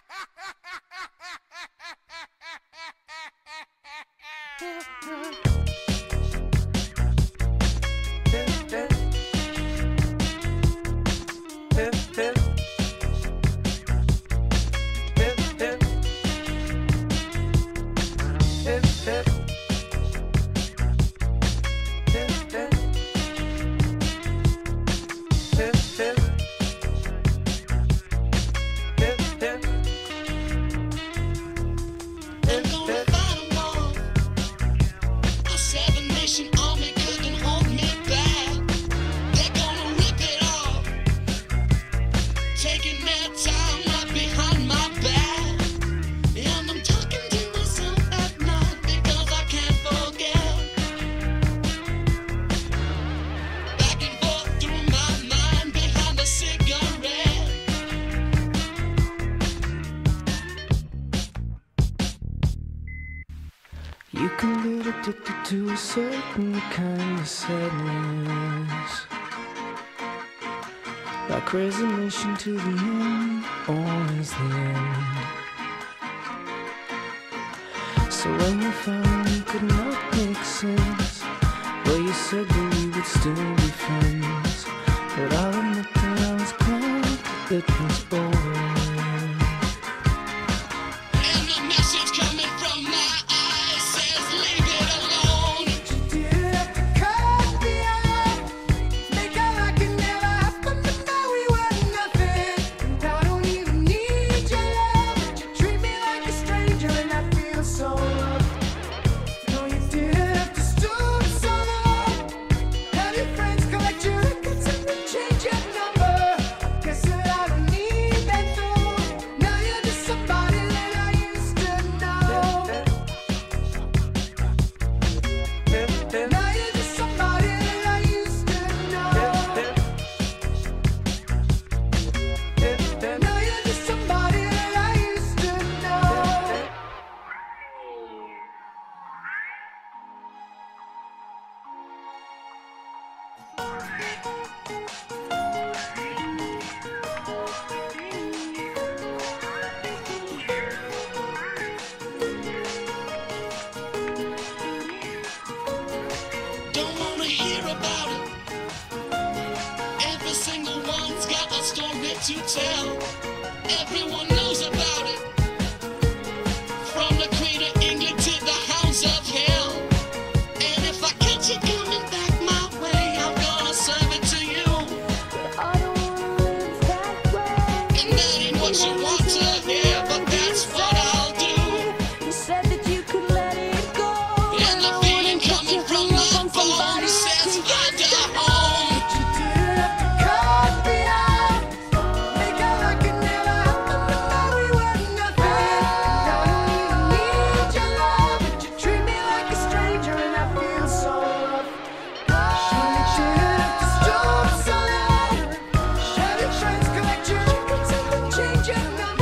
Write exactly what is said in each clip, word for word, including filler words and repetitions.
You can get addicted to a certain kind of sadness, like resignation to the end, always the end. So when you found you could not make sense, well, you said that we would still be friends, but I'll admit that I was glad that it was over. And the message coming from my eyes says leave it alone. You didn't have to cut me off, make out like it never happened, but now we were nothing. And I don't even need your love, but you treat me like a stranger, and I feel so loved. No, you didn't have to stoop so low, have your friends collect your records and then change your number. Guess that I don't need that though. Now you're just somebody that I used to know. Now you're just somebody that I used to know. Now you're just somebody that I used to know. Don't wanna hear about it. Every single one's got a story to tell. Everyone knows about it. From the Queen of England to the hounds of hell. And if I catch you coming back my way, I'm gonna serve it to you. I don't wanna live that way. And that ain't what you want to hear, but that's what I'll do. You said that you could let it go, And the feeling coming from my bones says find a home. you didn't have to cut me off, make out like it never happened, but now we were nothing. And I don't even need your love, but you treat me like a stranger, and I feel so loved. You didn't have to stoop so low, have your friends collect your records and then change your number.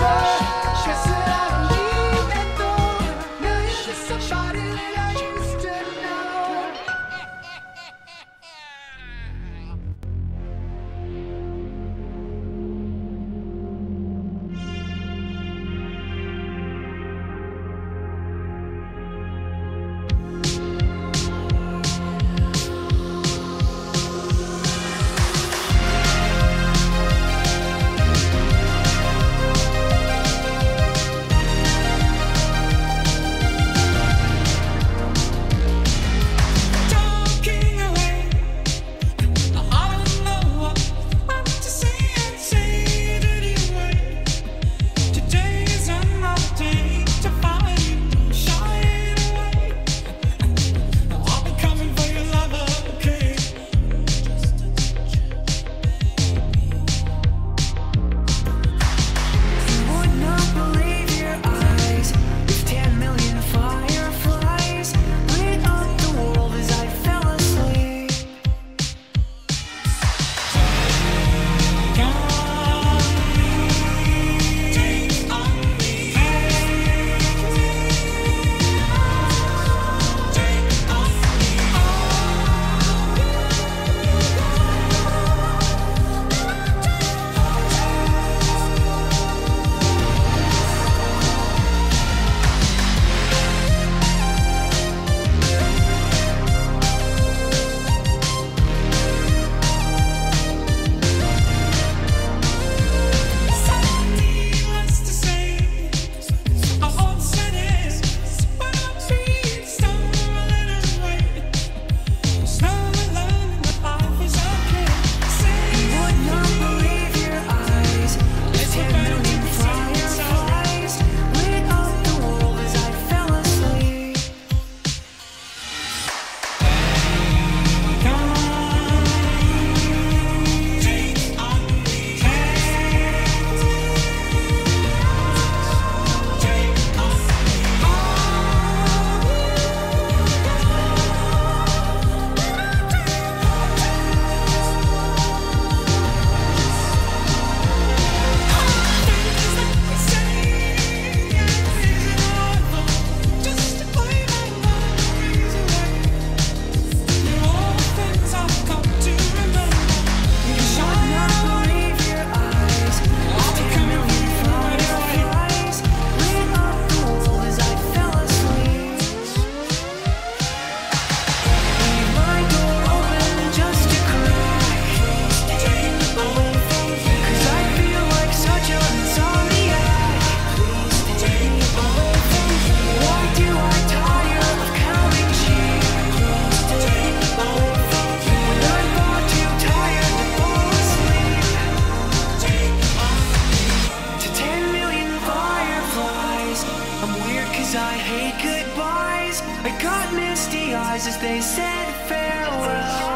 voices, they said farewell.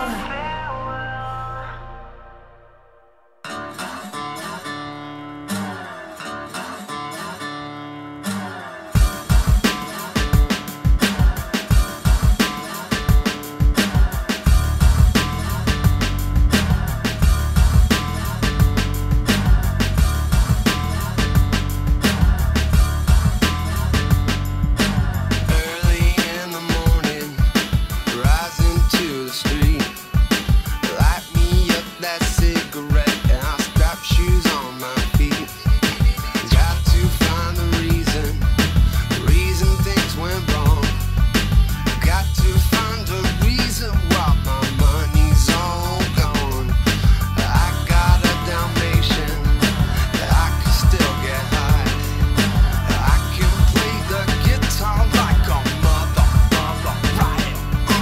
Early in the morning, rising to the street. Light me up that cigarette and I'll strap shoes on my feet. Got to find the reason, the reason things went wrong. Got to find a reason why my money's all gone. I got a Dalmatian that I can still get high. I can play the guitar like a mother, mother, right?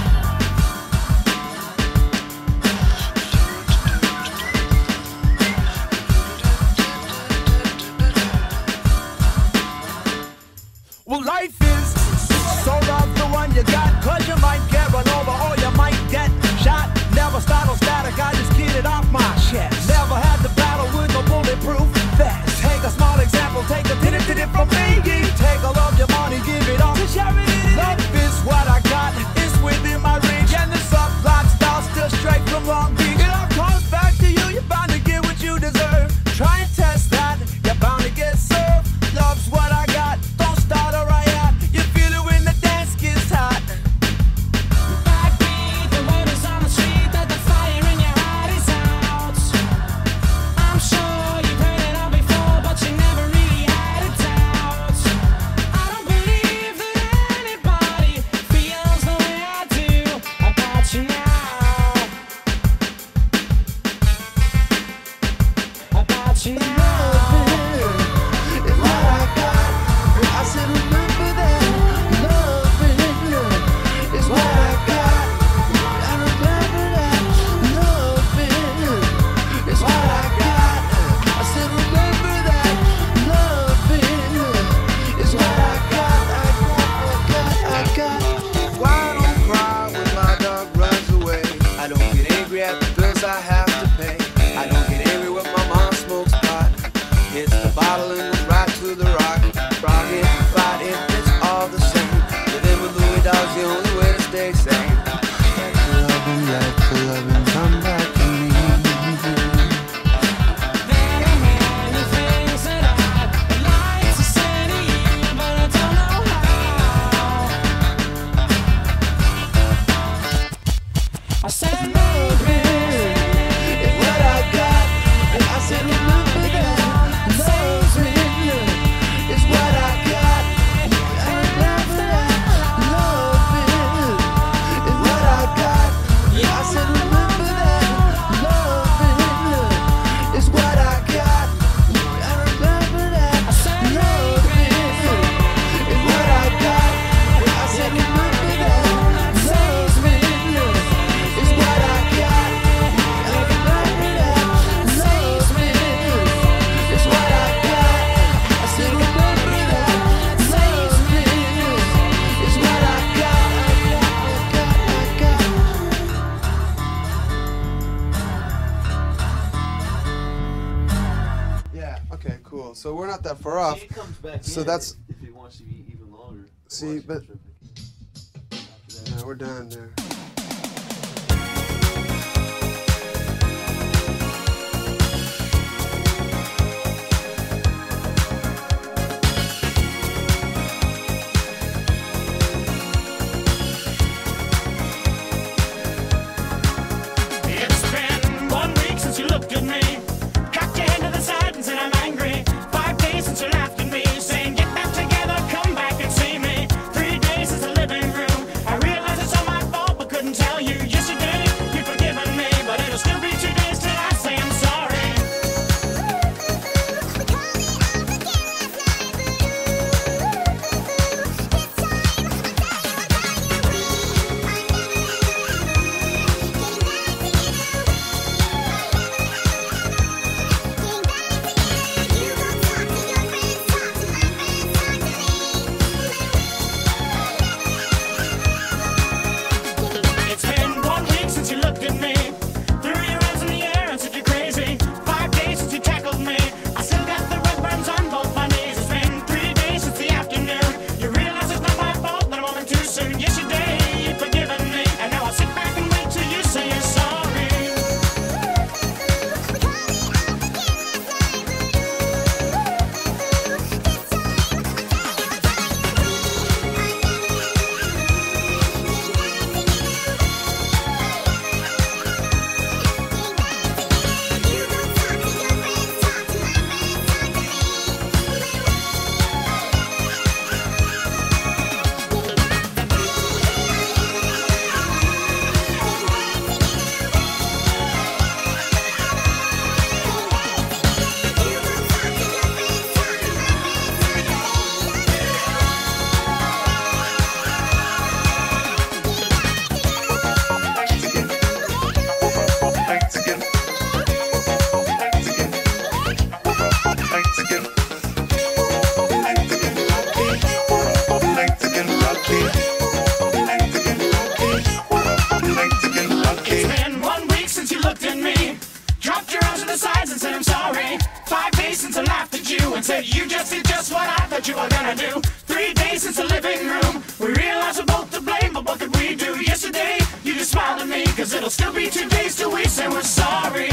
Well, life is so love the one you got, cause you might get run over or you might get shot. Never startle static, I just get it off my chest. Never had to battle with no bulletproof vest. Take a small example, take a titty titty from me. Take all of your money, give it all to charity. Love is what I got, it's within my reach. And the subplot style still straight from Long Beach. It all comes back to you, you're bound to get what you deserve. Try and test that, you're bound to get served. Love's what I got, don't start a riot. You feel it when the dance gets hot. Backbeat, the word is on the street that the fire in your heart is out. I'm sure you've heard it all before, but you never really had a doubt. I don't believe that anybody feels the way I do about you now. About you now. It's what I got. I said remember that. Loving is what I got. I remember that. Loving is what I got. I said remember that. Loving is what I got. I got, I got, I got. Why don't cry when my dog runs away? I don't get angry at the bills I have to pay. I don't get angry when my mom smokes pot. Hits the bottle and goes right to the rock. Frog it, fight it, it's all the same. Living with Louis Dog's the only way to stay sane. Let the loving, let the loving come back to me. There are many things that I'd like to say to you, but I don't know how. I said maybe It's what I got. And I said remember that. Loving is what I got. I remember that. Loving is what I got. And I said remember that. Loving is what I got. I remember that. Loving is what I got. And I said remember that. Loving is what I got. I remember that. Loving is what I got. I said remember that. Loving is what I got. I got, I got. Yeah, okay, cool. So we're not that far off. He comes back So in that's- if he wants to be even longer. See, Watch but- it. After that. No, we're done there. It's been one week since you looked at me, cocked your head to the side and said I'm angry. Five days since you laughed at me, saying get back together, come back and see me. Three days since the living room, I realize it's all my fault, Someone said you just did just what I thought you were gonna do. Three days since the living room. We realize we're both to blame, but what could we do? Yesterday, you just smiled at me, cause it'll still be two days till we say we're sorry.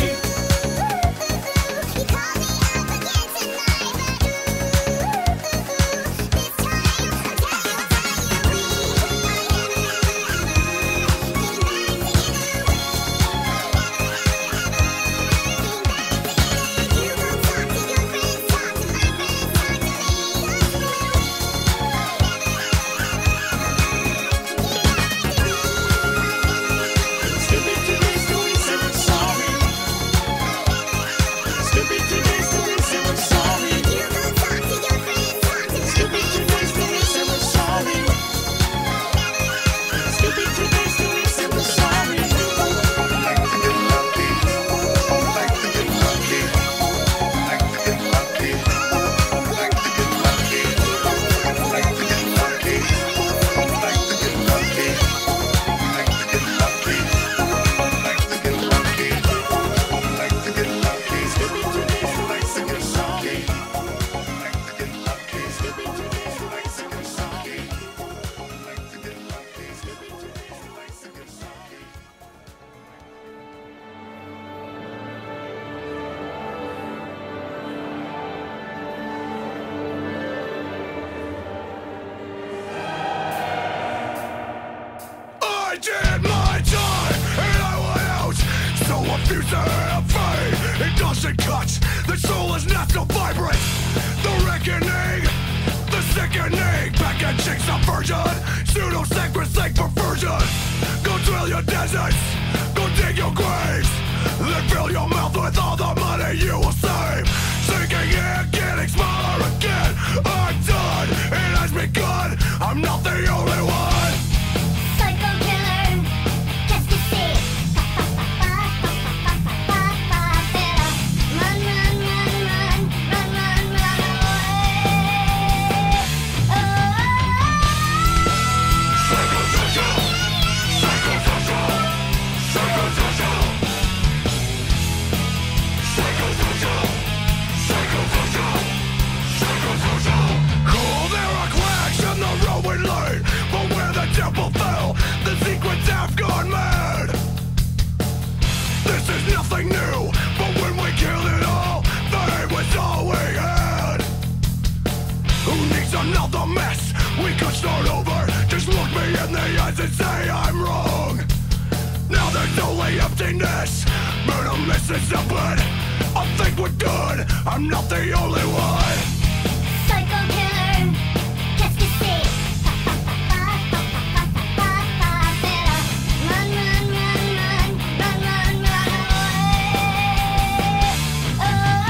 I did my time and I went out. So refuse to have faith. It doesn't cut. The soul is not so vibrant. The reckoning, the sickening. Packaging subversion. Pseudo sacrosanct perversion. Go drill your deserts. Go dig your graves. Then fill your mouth with all the money you will save. Sinking in, getting smaller again. I'm done. It has begun. I'm not the only one. Psycho killer, qu'est-ce que c'est? Run, run, run, run, run, run, run away. Oh, Psychosocial, psychosocial, psychosocial, psychosocial, psychosocial, psychosocial. Oh, there are cracks in the roadway lane, but where the temple fell, the secrets have gone mad. This is nothing new, but when we killed it all, the hate was all we had. Who needs another mess? We could start over. Just look me in the eyes and say I'm wrong. Now there's only emptiness. Murder misses a bit. I think we're good. I'm not the only one. psycho killer, qu'est-ce que c'est? Run, run, run, run, run, run, run away. Oh,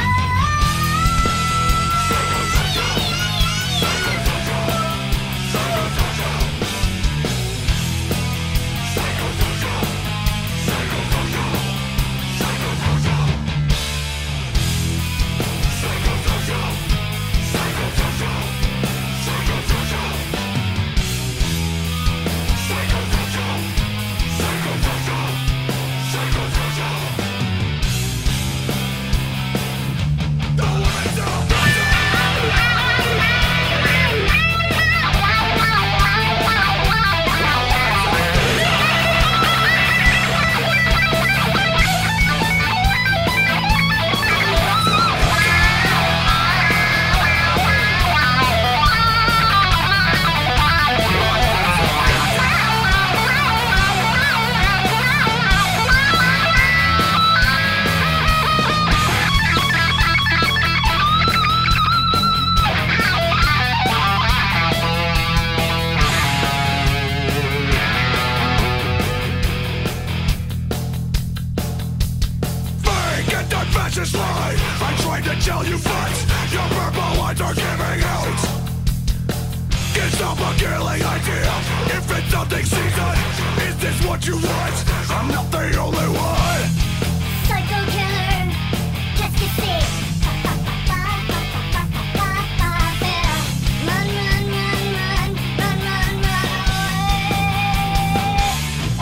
Fake and fascist lie. I tried to tell you, but your purple lines are giving out. Get stop a killing idea. If it's something season, is this what you want? I'm not the only one. psycho killer, qu'est-ce que c'est? Run, run, run, run, run, run, run away. Oh,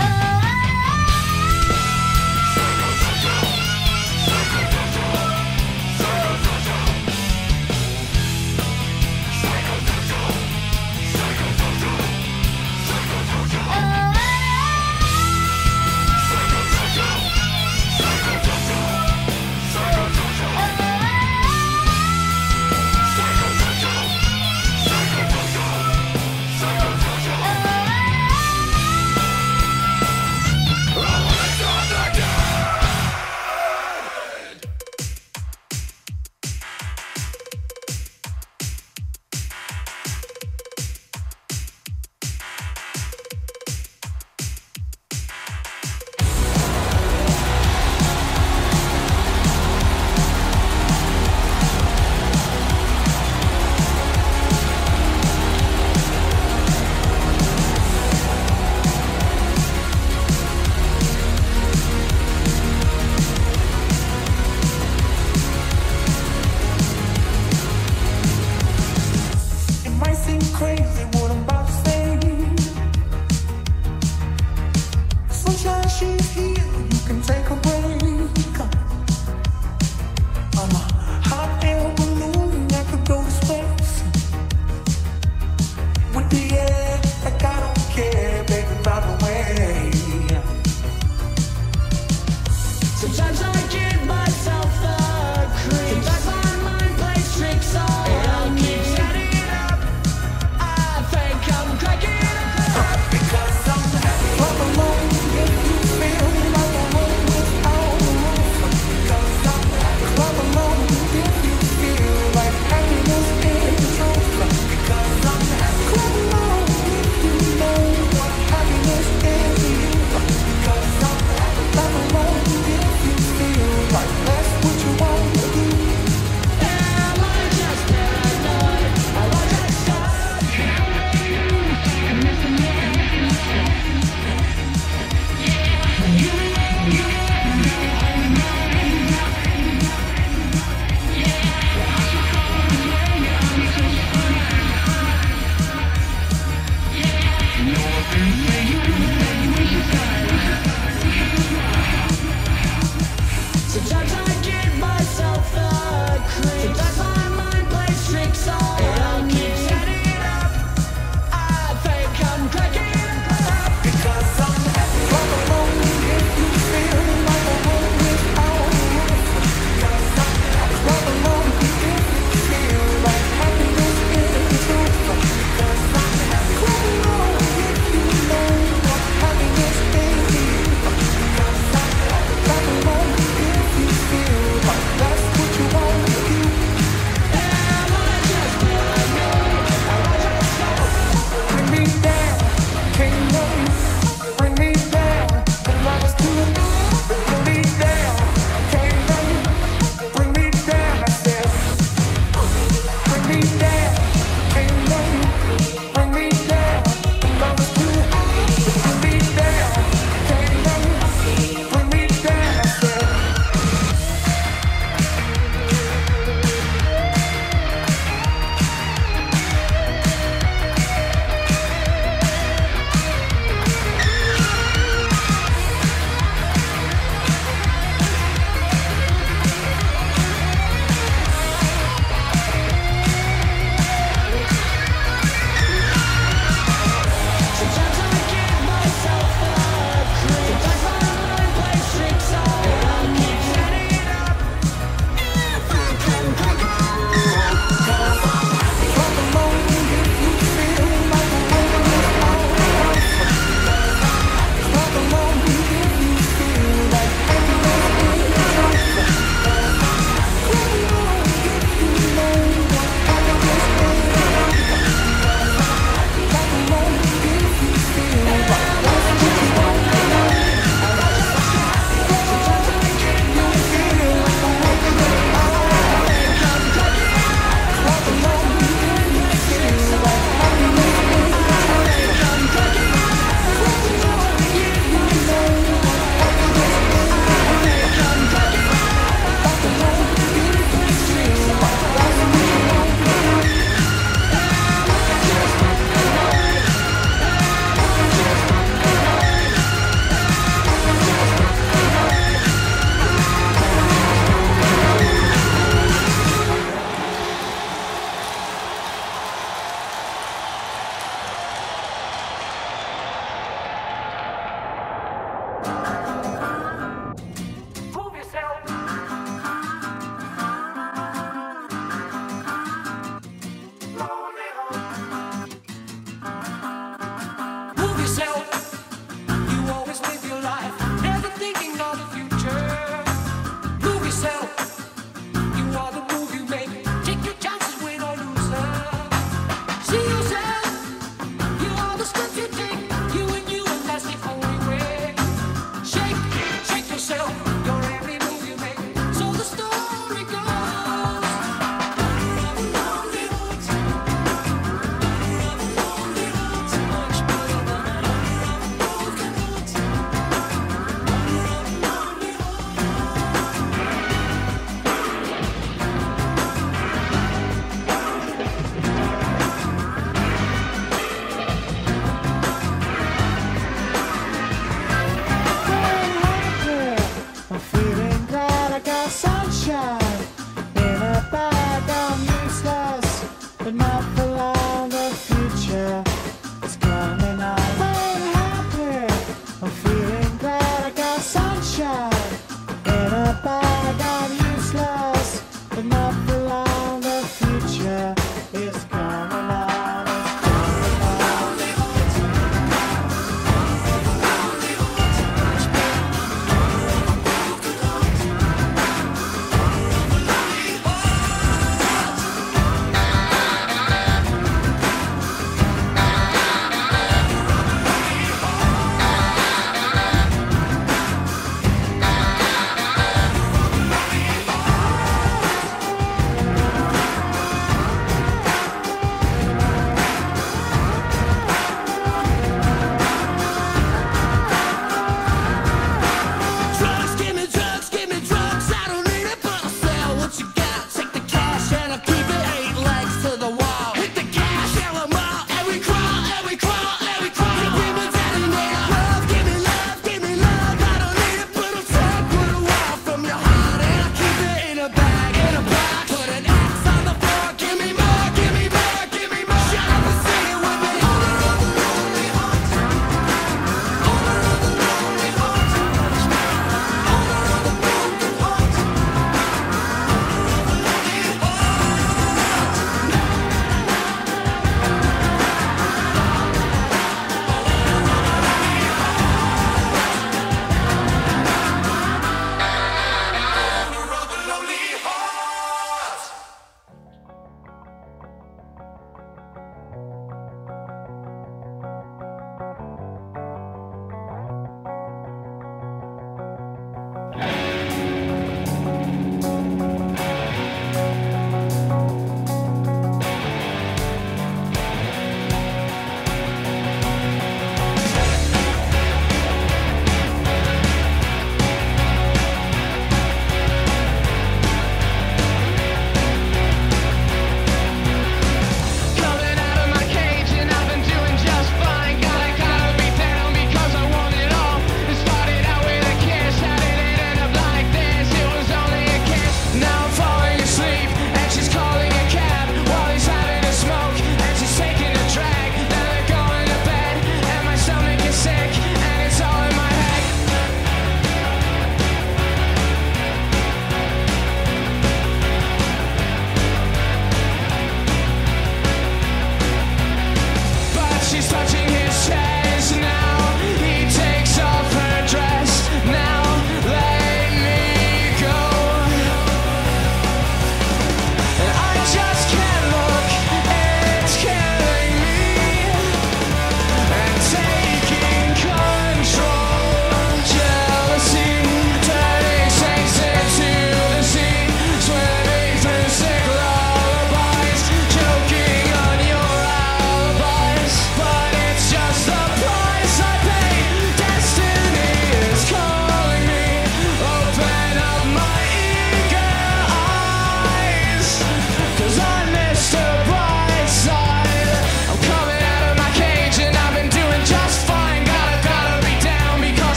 but my